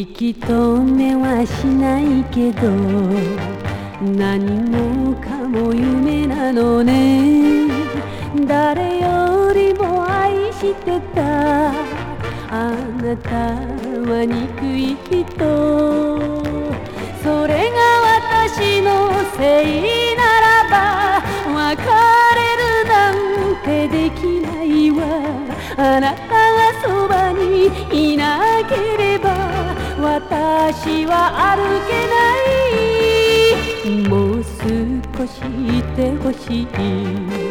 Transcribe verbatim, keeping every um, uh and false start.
息止めはしないけど何もかも夢なのね。誰よりも愛してたあなたは憎い人。それが私のせいならば別れるなんてできないわ。あなたがそばにいなければ私は歩けない。もう少しいてほしい。